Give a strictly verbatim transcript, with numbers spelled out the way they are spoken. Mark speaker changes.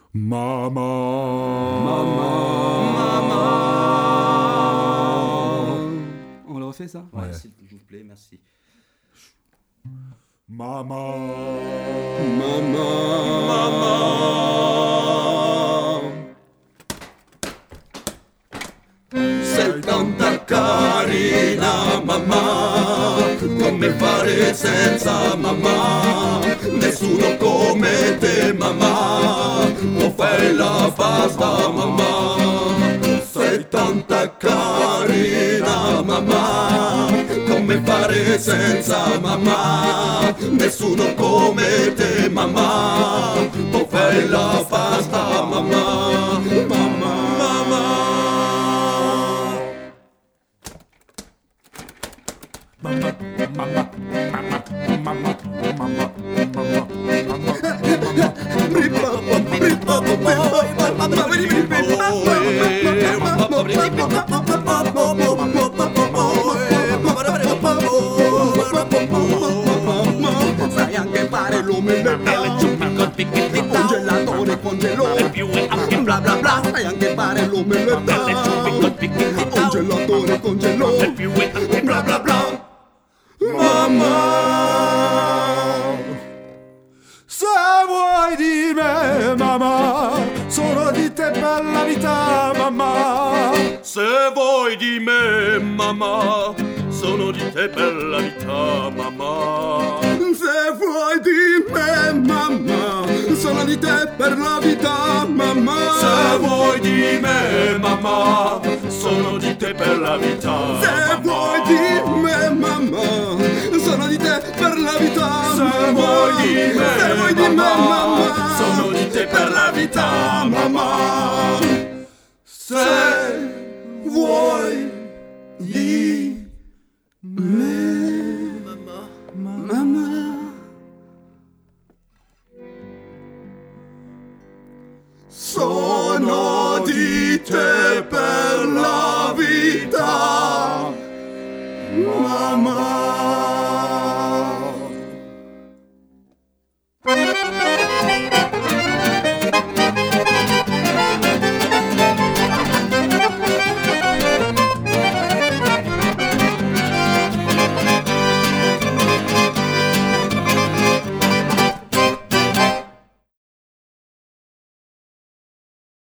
Speaker 1: Mamma.
Speaker 2: Mamma. Mamma. On le refait ça?
Speaker 3: Ouais, s'il vous plaît, merci.
Speaker 1: Mamma.
Speaker 2: Mamma. Mamma.
Speaker 4: Sei tanta carina mamma, come fare senza mamma? Nessuno come te mamma, o fai la pasta mamma. Sei tanta carina mamma, come fare senza mamma? Nessuno come te mamma, o fai la pasta mamma. Mamma, mamma.
Speaker 1: Mamma, mamma, mamma, mamma, mamma,
Speaker 4: sai anche fare l'omeletta, un gelatone con gelo, bla bla bla. Sai anche fare l'omeletta, un gelatone con gelo, bla bla bla. Mamma,
Speaker 1: se vuoi di me, mamma, sono di te per la vita, mamma.
Speaker 4: se vuoi di me, mamma, sono di te per la vita, mamma. Se vuoi di me, mamma, sono di te per la vita, mamma. Se vuoi di me, mamma, sono di te per la vita. Se vuoi di me, mamma, sono di te per la vita. Se vuoi di me, se vuoi di me, mamma, sono di te per la vita, mamma. Se vuoi di me, mamma, mamma, sono di te per la vita, mamma.